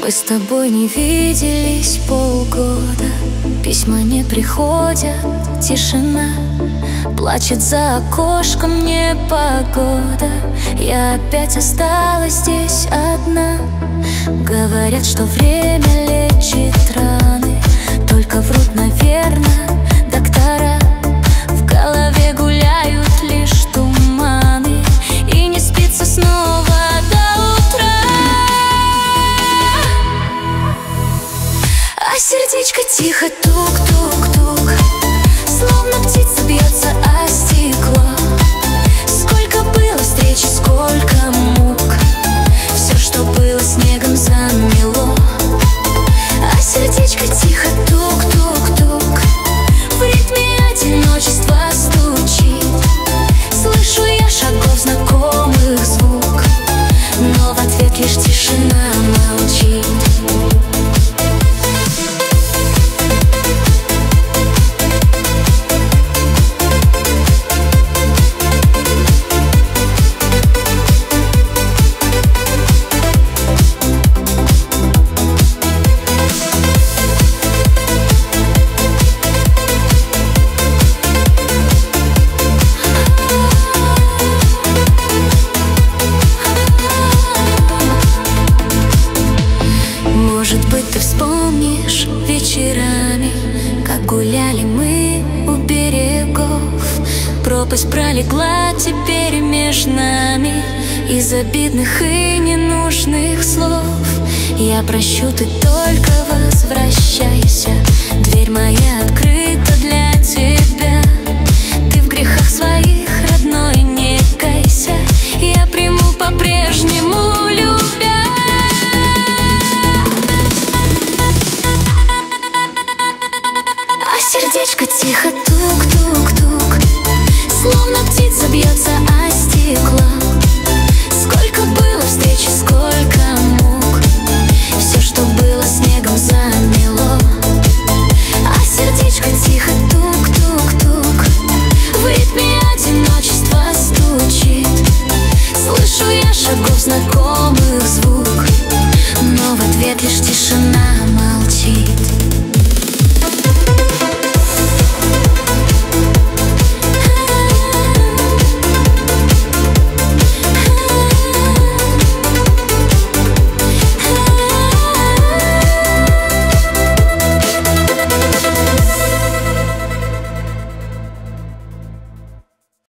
Мы с тобой не виделись полгода, письма не приходят, тишина. Плачет за окошком непогода, я опять осталась здесь одна. Говорят, что время лечит раны, только врут, наверное, доктора. В голове гуляют лишь туманы, и не спится снова до утра. А сердечко тихо тук-тук-тук, словно птица бьется о стекло. Сколько было встреч, сколько мук, все, что было, снегом замело. А сердечко тихо тук-тук-тук, в ритме одиночества стучит. Слышу я шагов знакомых звук, но в ответ лишь тишина молчит. Может быть, ты вспомнишь вечерами, как гуляли мы у берегов. Пропасть пролегла теперь между нами из обидных и ненужных слов. Я прощу, ты только возвращайся, дверь моя открыта